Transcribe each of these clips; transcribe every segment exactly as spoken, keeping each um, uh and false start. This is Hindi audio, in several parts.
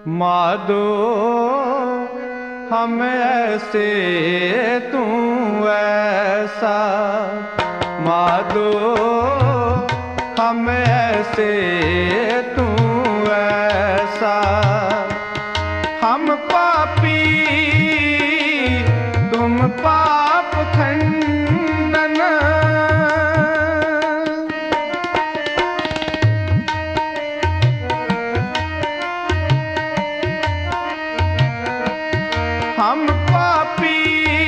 माधो हम ऐसे तू ऐसा, माधो हम ऐसे तू ऐसा। हम पापी तुम पाप खंडन, हम पापी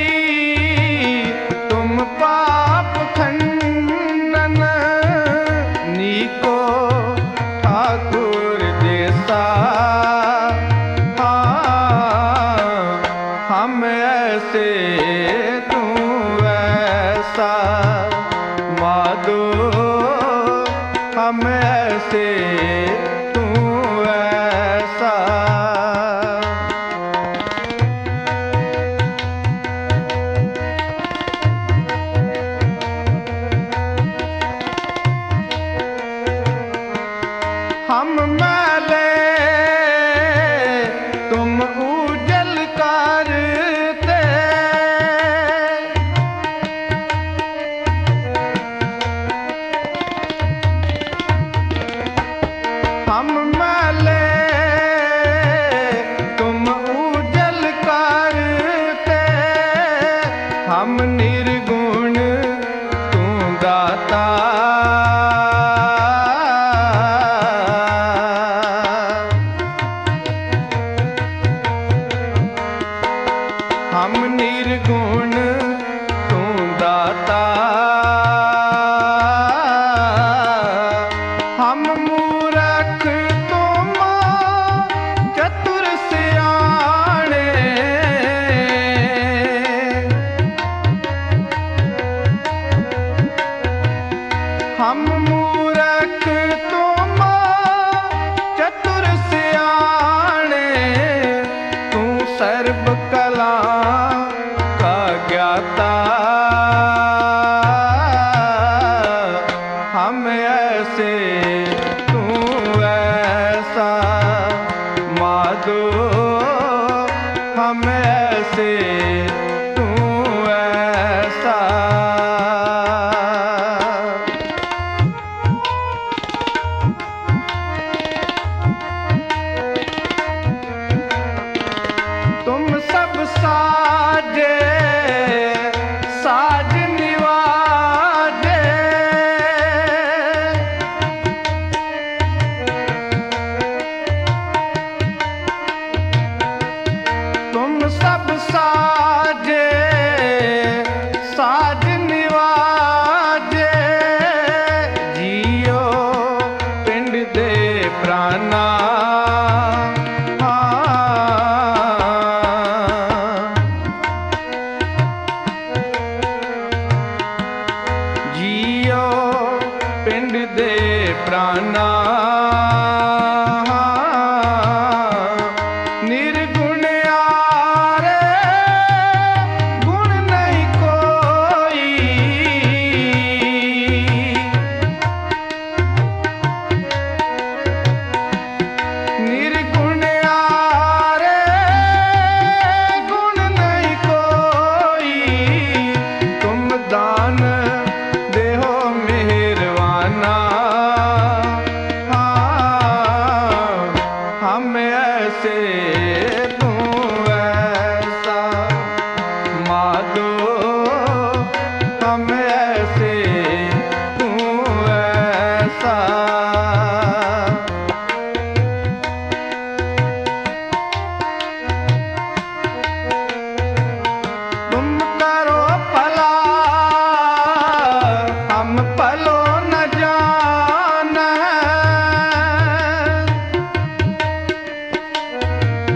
तुम पाप खंडन। नीको ठाकुर जैसा, हाँ हम ऐसे तू ऐसा। माधो हम ऐसे तू ऐसा। हम मैले तुम उजल करते, हम मैले तुम उजल करते। हम निर्गुण तू दाता, हम निर्गुण तू दाता। हम मूरख तुम चतुर सियाणे, हम मूरख तुम चतुर सियाणे। तू सर्व कला का ज्ञाता, हम ऐसे तू ऐसा। माधो हम ऐसे तू ऐसा। तुम सब साजे साज निवाजे, तुम सब साजे साज निवाजे। जियो पिंड दे प्राणा, जियो पिंड दे प्राणा। निर्गुण आरे गुण नहीं कोई, निर्गुण आरे गुण नहीं कोई। तुम दान देहो मेहरवाना, हाँ हम ऐसे तू ऐसा। माधो हम ऐसे तू ऐसा। तुम करो भला हम भलो न जान,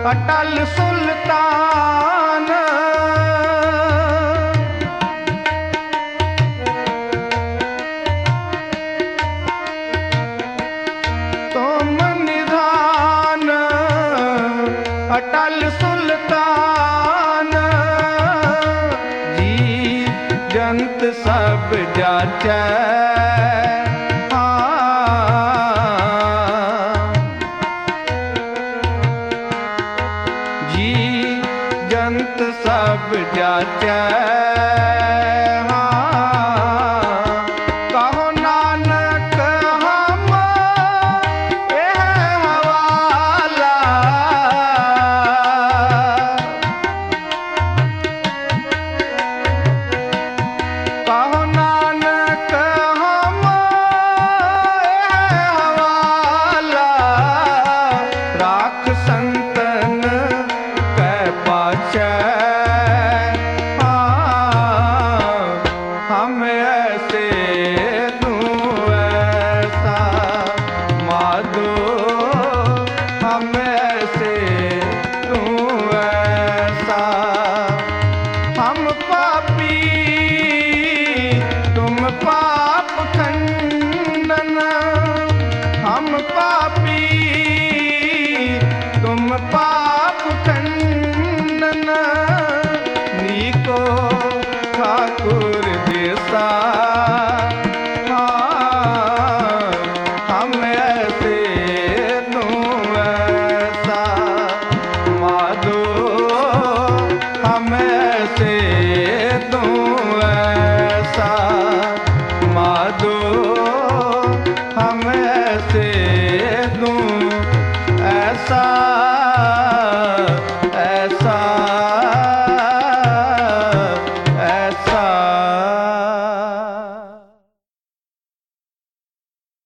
अटल सुल्तान तुम निधान अटल सुल्तान जी जंत सब जाचै सब जाचै हाँ कहो नानक हम एह हवाला कहो नानक हम एह हवाला राख संतन कै पाछै हम ऐसे दूं ऐसा माधो हम ऐसे दूं ऐसा हम पापी तुम पाप खंडन हम पापी तुम पाप खंडन नीको ठाकुर हाँ हम ऐसे दूं ऐसा माधो हम ऐसे दूं ऐसा माधो हम ऐसे दूं ऐसा